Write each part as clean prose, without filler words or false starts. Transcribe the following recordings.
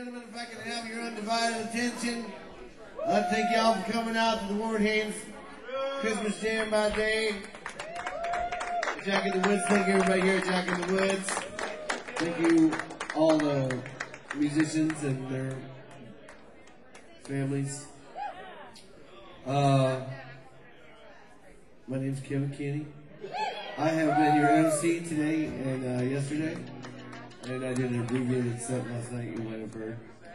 gentlemen, if I can have your undivided attention, I'd like to thank y'all for coming out to the Ward Haynes Christmas Jam by Day. Jack in the Woods, thank everybody here at Jack in the Woods. Thank you all the musicians and their families. My name's Kevin Kenny. I have been your MC today and yesterday, and I did an abbreviated set last night, you might have heard.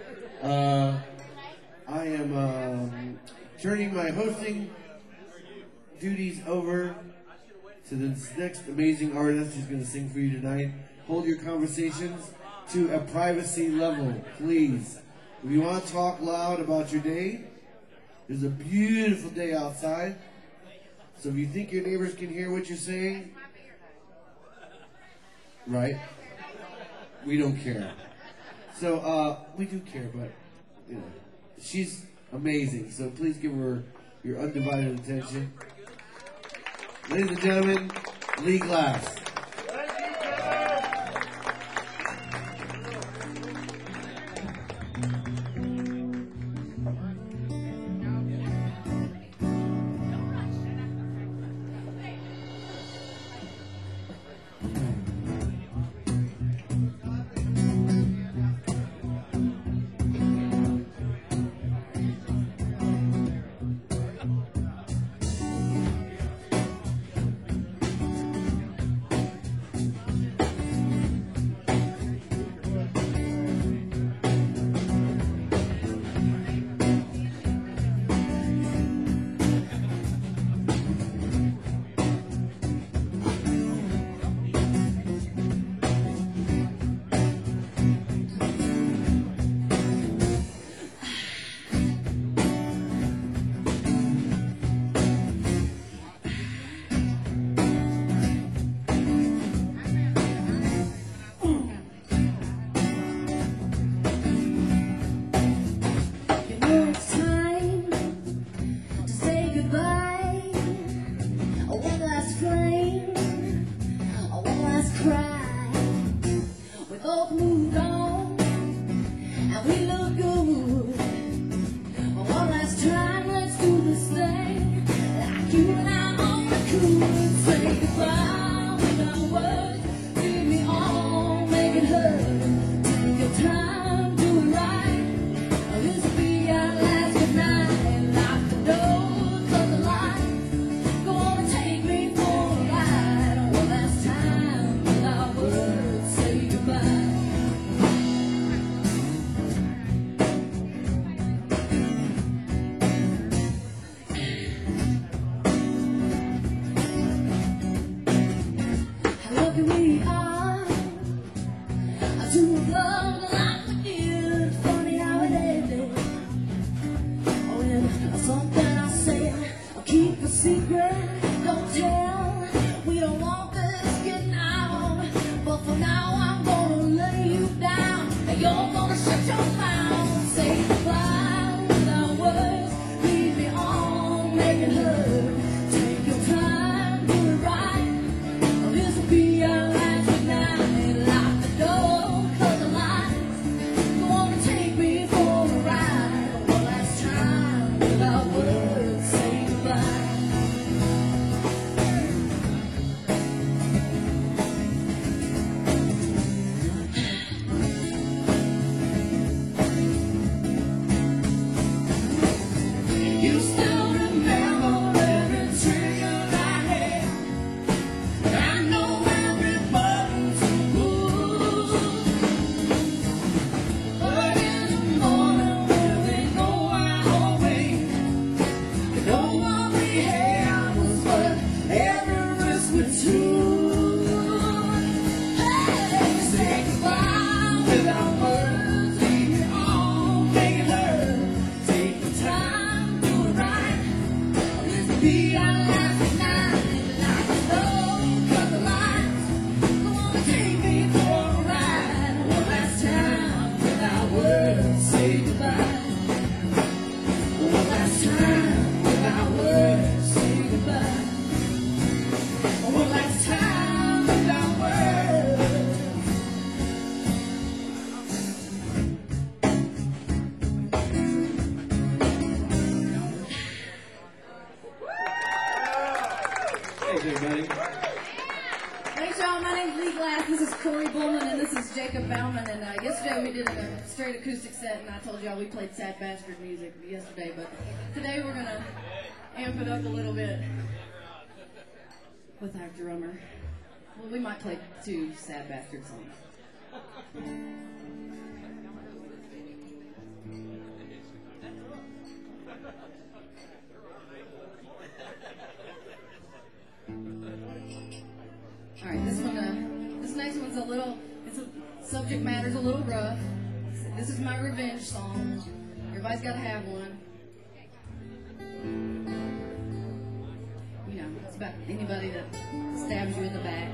I am turning my hosting duties over to this next amazing artist who's going to sing for you tonight. Hold your conversations to a privacy level, please. If you want to talk loud about your day, there's a beautiful day outside. So if you think your neighbors can hear what you're saying, right? We don't care. So we do care, but you know, she's amazing. So please give her your undivided attention. Ladies and gentlemen, Lee Glass. did a straight acoustic set, and I told y'all we played Sad Bastard music yesterday, but today we're going to amp it up a little bit with our drummer. Well, we might play 2 Sad Bastard songs. All right, this next one's subject matter's a little rough. This is my revenge song. Everybody's got to have one. You know, it's about anybody that stabs you in the back.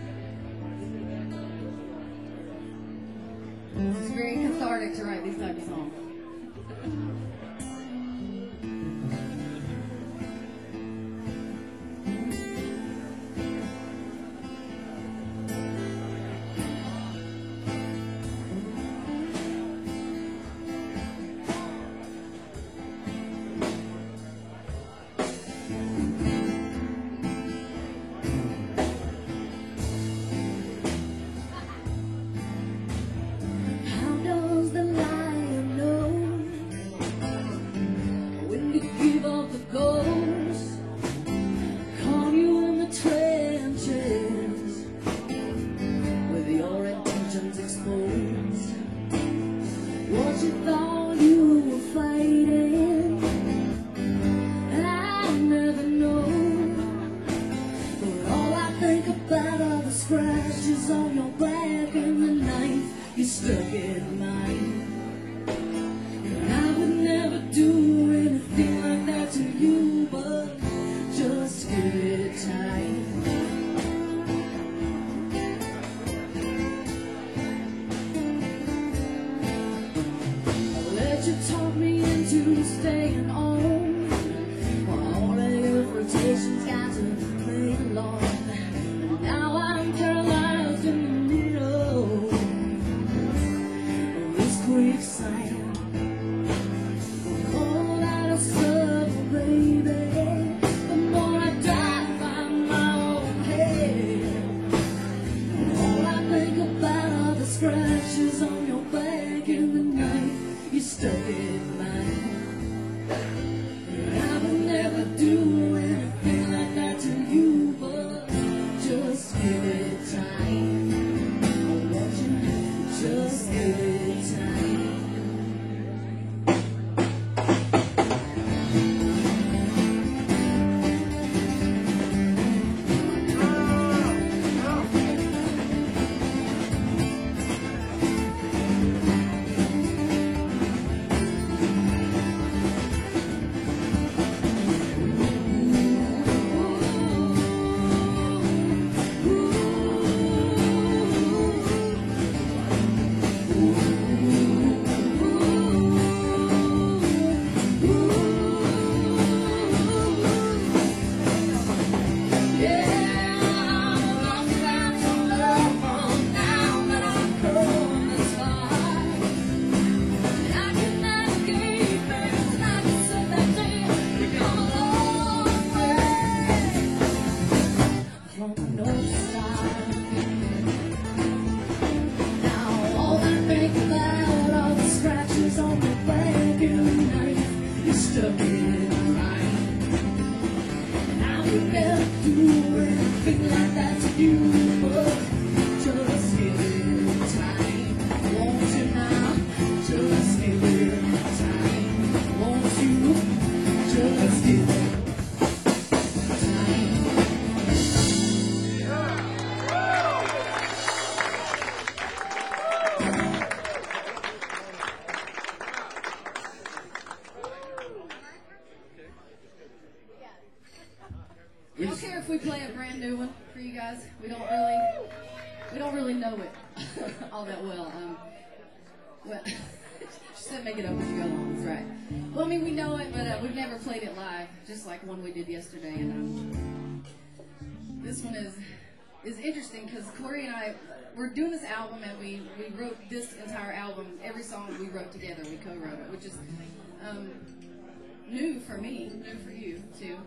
It's very cathartic to write these type of songs. We don't really know it all that well. Well, she said make it up as you go along. That's right. Well, I mean, we know it, but we've never played it live, just like one we did yesterday. And this one is interesting because Corey and I, we're doing this album, and we wrote this entire album. Every song we wrote together, we co-wrote it, which is new for me, new for you too.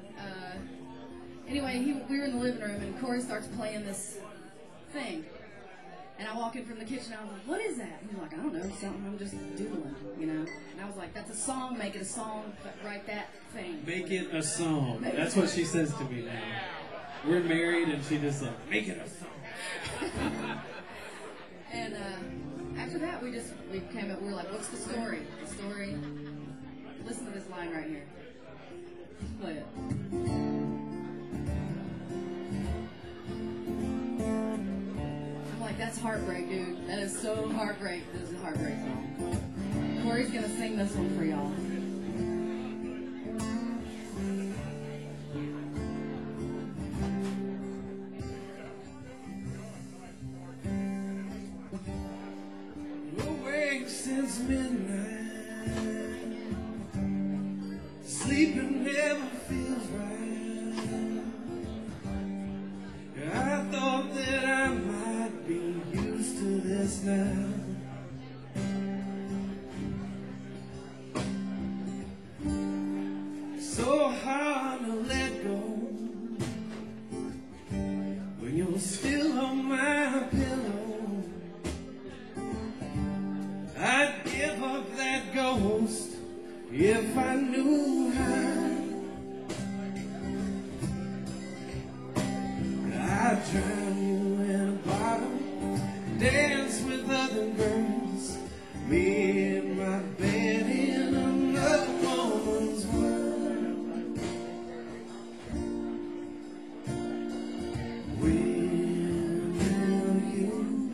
Anyway, we were in the living room, and Corey starts playing this thing. And I walk in from the kitchen, I was like, what is that? He's like, I don't know, something I'm just doodling, you know. And I was like, that's a song, make it a song, write that thing. Make it a song. That's what she says to me now. We're married, and she just like, make it a song. And after that, we came up, we were like, what's the story? The story, listen to this line right here. Play it. I'm like, that's heartbreak, dude. That is so heartbreak. This is a heartbreak song. Corey's gonna sing this one for y'all. Awake since midnight, sleeping never feels right. I thought that I might be used to this now. So hard to let go when you're still on my pillow. I'd give up that ghost if I knew how. I'd drown you in a bottle, dance with other girls, me in my bed in another woman's world. When will you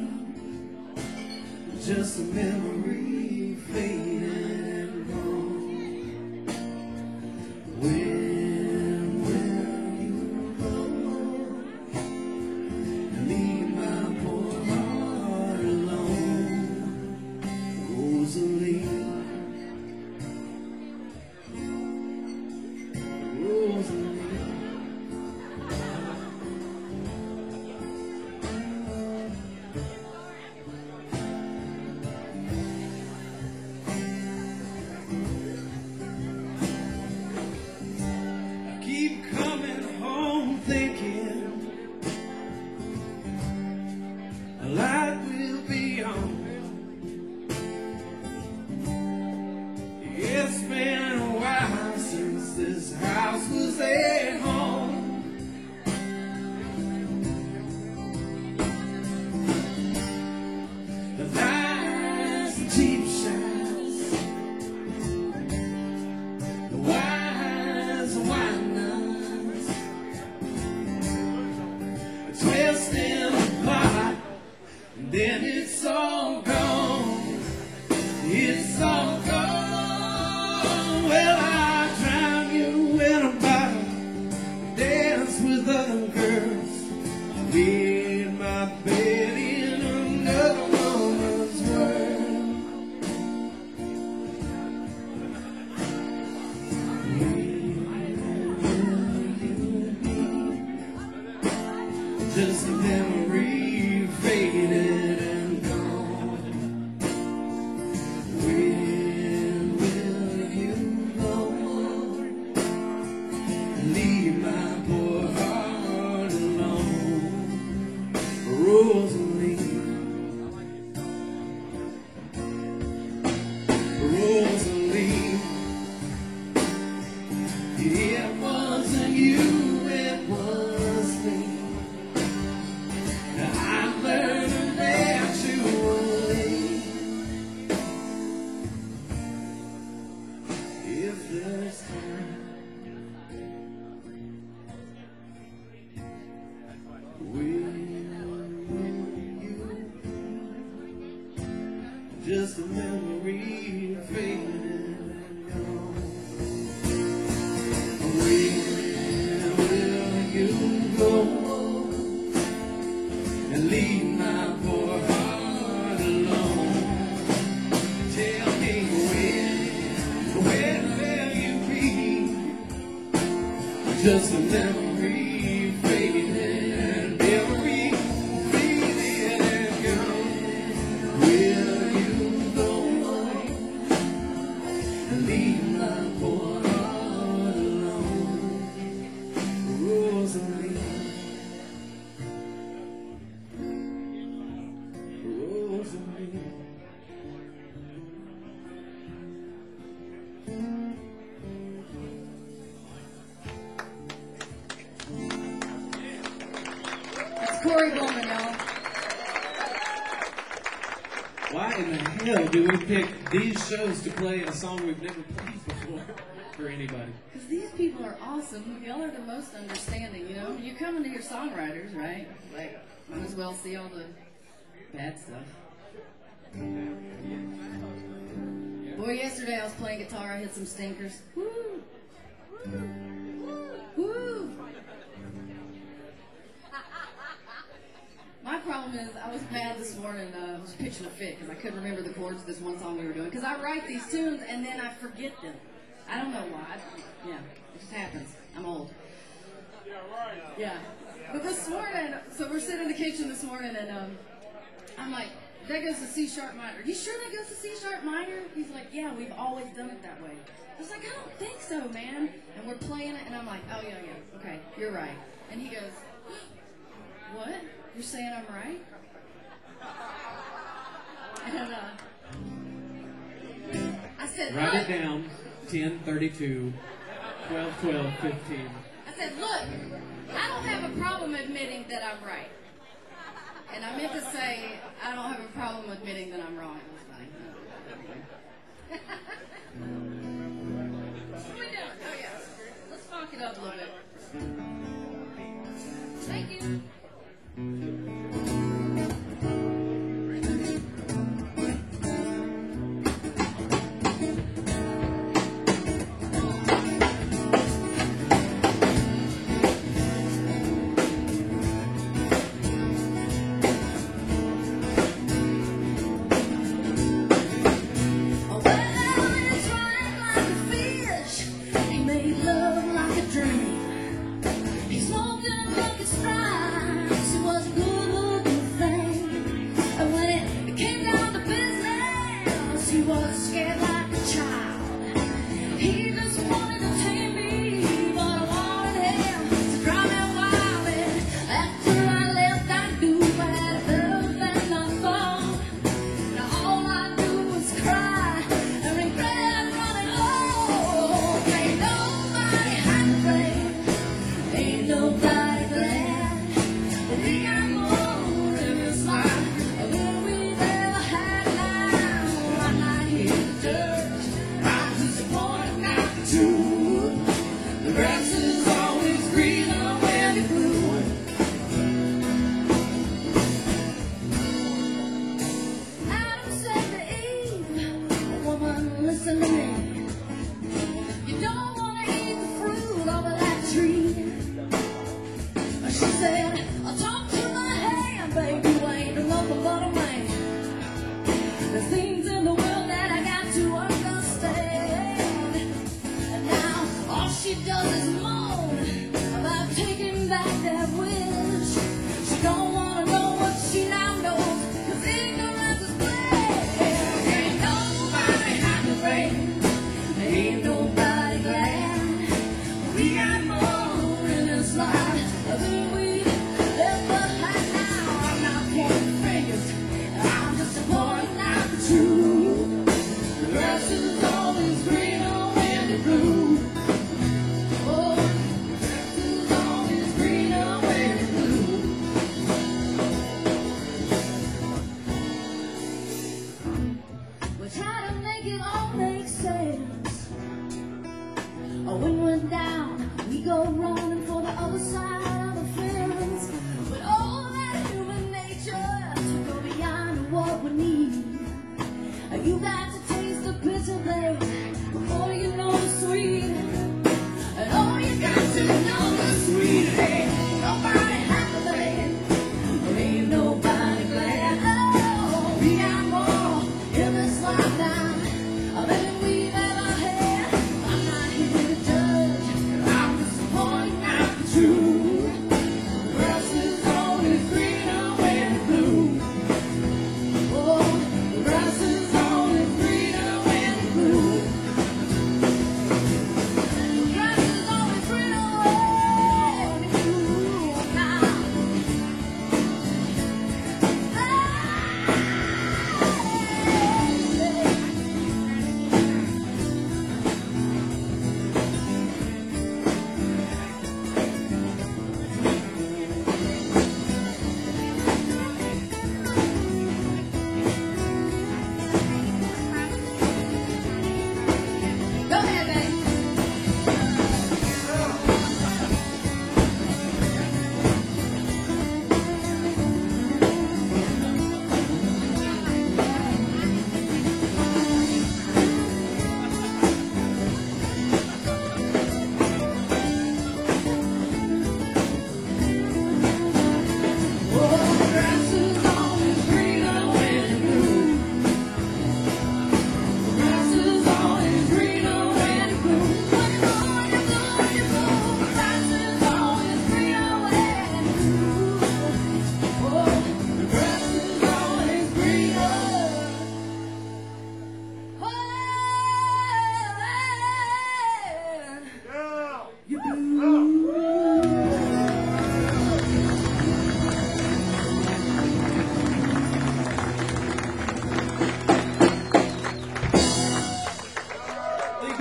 be just a memory fading and gone? When will you go and leave my poor heart alone? Rosalie, Rosalie. Keep coming home thinking a light will be on. It's been a while since this house was at home. The lights, the cheap shots, the wise wine nuts, a twist in the pot, and then it's all gone. It's all gone. Well, I drown you in a bottle, dance with other girls, be in my bed in another woman's world. Just a memory faded and gone. When will you go and leave my poor heart alone? Rosalie, Rosalie, it wasn't you, it was me. I learned eventually, if there's time, will you just a memory faded and gone? Where will you go and leave my poor heart alone? Tell me when will you be just a memory fading and memory fading and gone? Will you go and leave my poor heart alone? Rosalie. Corey Bowman, y'all. Why in the hell do we pick these shows to play a song we've never played before for anybody? Because these people are awesome. Y'all are the most understanding, you know? You're coming to your songwriters, right? Like, might as well see all the bad stuff. Boy, yesterday I was playing guitar, I hit some stinkers. Woo! Woo! My problem is, I was mad this morning, I was pitching a fit because I couldn't remember the chords of this one song we were doing. Because I write these tunes and then I forget them. I don't know why. Yeah, it just happens. I'm old. Yeah. But this morning, so we're sitting in the kitchen this morning and I'm like, that goes to C sharp minor. Are you sure that goes to C sharp minor? He's like, yeah, we've always done it that way. I was like, I don't think so, man. And we're playing it and I'm like, oh yeah, okay, you're right. And he goes, what? You're saying I'm right? And I said, Write look. it down. 10, 32, 12, 12, 15. I said, look, I don't have a problem admitting that I'm right. And I meant to say, I don't have a problem admitting that I'm wrong. It was funny. What are we doing? Oh, yeah. Let's talk it up a little bit. Thank you.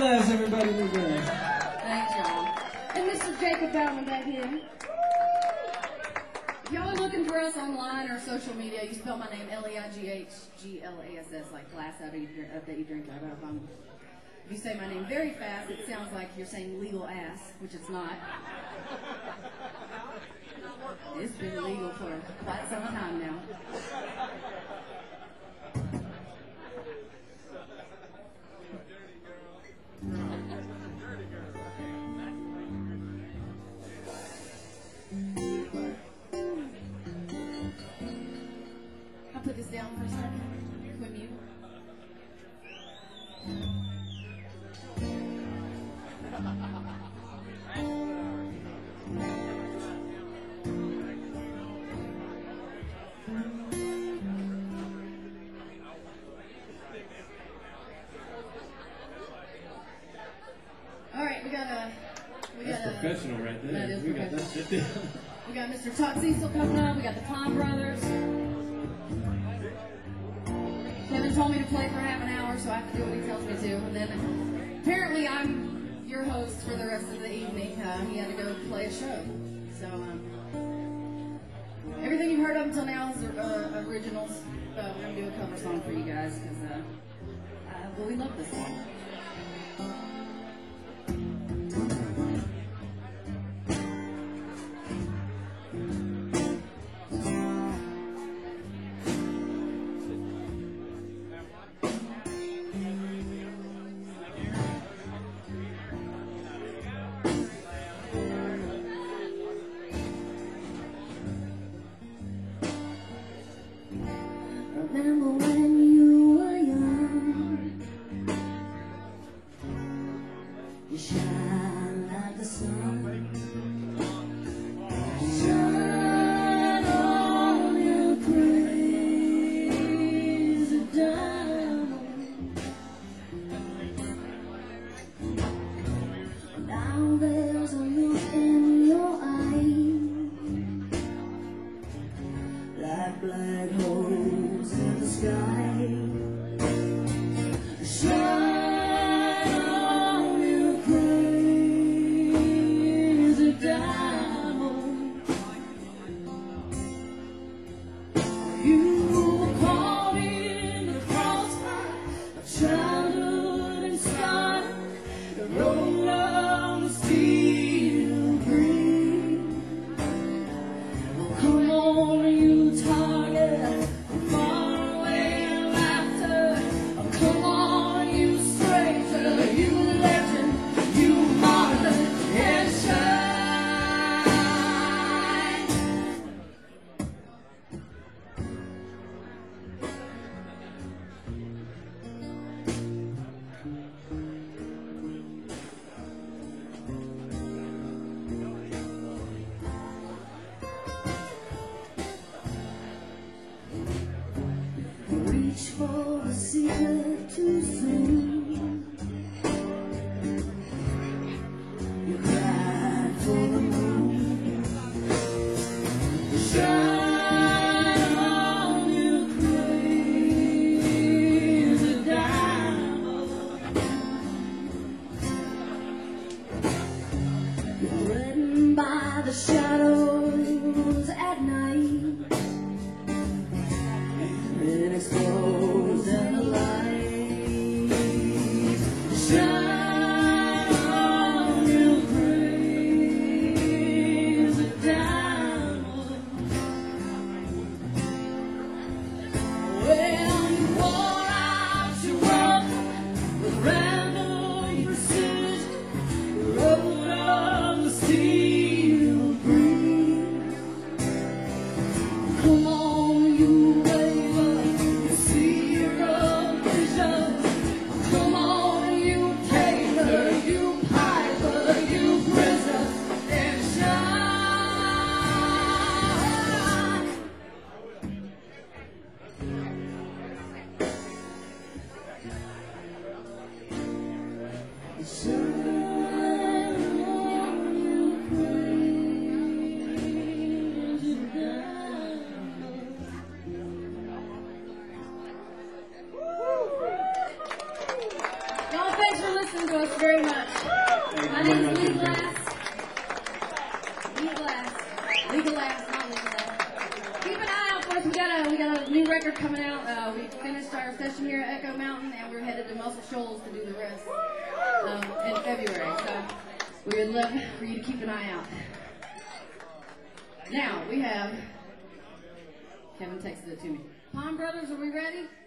class, everybody. Look good. Thanks, y'all. And Mr. Jacob Bauman back here. If y'all are looking for us online or social media, you spell my name Leighglass, like glass that you drink out of. If you say my name very fast, it sounds like you're saying legal ass, which it's not. It's been legal for quite some time now. I'll put this down for a second. When you. All right, we got That's professional right there. That is We got that professional. shit down. We got Mr. Todd Cecil coming up. We got the Tom Brothers. Kevin told me to play for half an hour, so I have to do what he tells me to. And then apparently I'm your host for the rest of the evening. He had to go play a show. So everything you've heard up until now is originals. But we're going to do a cover song for you guys because we love this song. Remember when you were young? You shine like the sun. Shine on your crazy diamond. Now there's a look in your eye, like black holes in the sky. Shine on your crazy diamond. You were caught in the crossfire of childhood and sky. The road on the steel green. Come on, you target, far away laughter. Come on, you stranger, you legend, you martyr, and shine. Reach for the secret too soon. You cried for the moon. Shine on your crazy diamond. You're threatened by the shadows at night. And exposed in the light. Shine on your crazy diamond. Well, you wore out your welcome with random precision. You rode on the steel green. Come on, you waver, you seer of visions. Come on, you tailor, you piper, you prisoner, and shine. Shine on your crazy diamond. Y'all, thanks for listening. listening to us very much. My name is Lee Glass. Lee Glass. Legal Glass, not Legal Glass. Keep an eye out for us. We got a new record coming out. We finished our session here at Echo Mountain, and we're headed to Muscle Shoals to do the rest in February. So we would love for you to keep an eye out. Now we have Kevin texted it to me. Palm Brothers, are we ready?